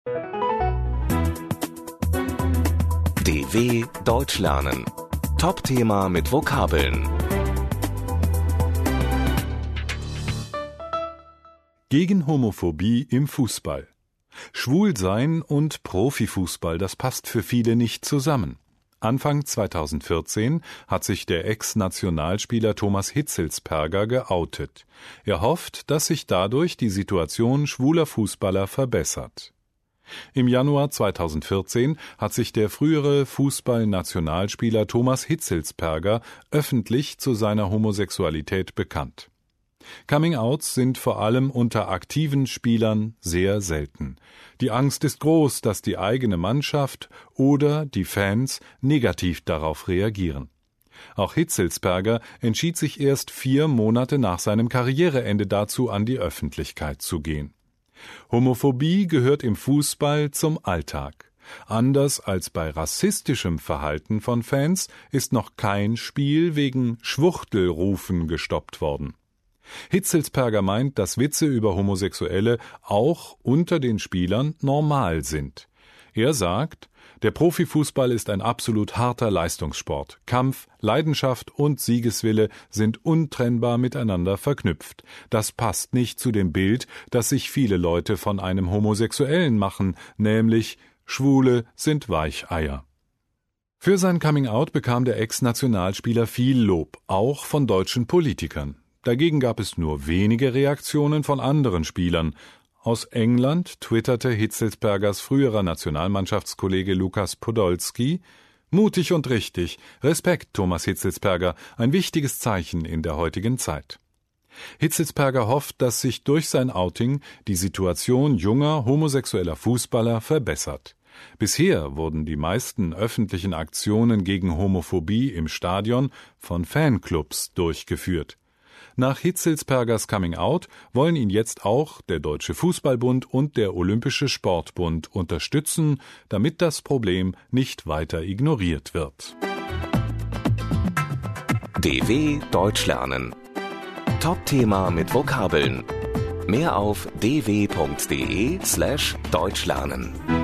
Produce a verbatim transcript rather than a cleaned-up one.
D W Deutsch lernen. Top-Thema mit Vokabeln. Gegen Homophobie im Fußball. Schwulsein und Profifußball, das passt für viele nicht zusammen. Anfang zweitausendvierzehn hat sich der Ex-Nationalspieler Thomas Hitzelsperger geoutet. Er hofft, dass sich dadurch die Situation schwuler Fußballer verbessert. Im Januar zweitausendvierzehn hat sich der frühere Fußball-Nationalspieler Thomas Hitzelsperger öffentlich zu seiner Homosexualität bekannt. Coming-outs sind vor allem unter aktiven Spielern sehr selten. Die Angst ist groß, dass die eigene Mannschaft oder die Fans negativ darauf reagieren. Auch Hitzelsperger entschied sich erst vier Monate nach seinem Karriereende dazu, an die Öffentlichkeit zu gehen. Homophobie gehört im Fußball zum Alltag. Anders als bei rassistischem Verhalten von Fans ist noch kein Spiel wegen Schwuchtelrufen gestoppt worden. Hitzelsperger meint, dass Witze über Homosexuelle auch unter den Spielern normal sind. Er sagt, der Profifußball ist ein absolut harter Leistungssport. Kampf, Leidenschaft und Siegeswille sind untrennbar miteinander verknüpft. Das passt nicht zu dem Bild, das sich viele Leute von einem Homosexuellen machen, nämlich Schwule sind Weicheier. Für sein Coming-out bekam der Ex-Nationalspieler viel Lob, auch von deutschen Politikern. Dagegen gab es nur wenige Reaktionen von anderen Spielern. Aus England twitterte Hitzelspergers früherer Nationalmannschaftskollege Lukas Podolski: Mutig und richtig, Respekt, Thomas Hitzelsperger, ein wichtiges Zeichen in der heutigen Zeit. Hitzelsperger hofft, dass sich durch sein Outing die Situation junger homosexueller Fußballer verbessert. Bisher wurden die meisten öffentlichen Aktionen gegen Homophobie im Stadion von Fanclubs durchgeführt. Nach Hitzelspergers Coming-out wollen ihn jetzt auch der Deutsche Fußballbund und der Olympische Sportbund unterstützen, damit das Problem nicht weiter ignoriert wird. D W Deutsch lernen. Top-Thema mit Vokabeln. Mehr auf d w punkt d e slash deutsch lernen.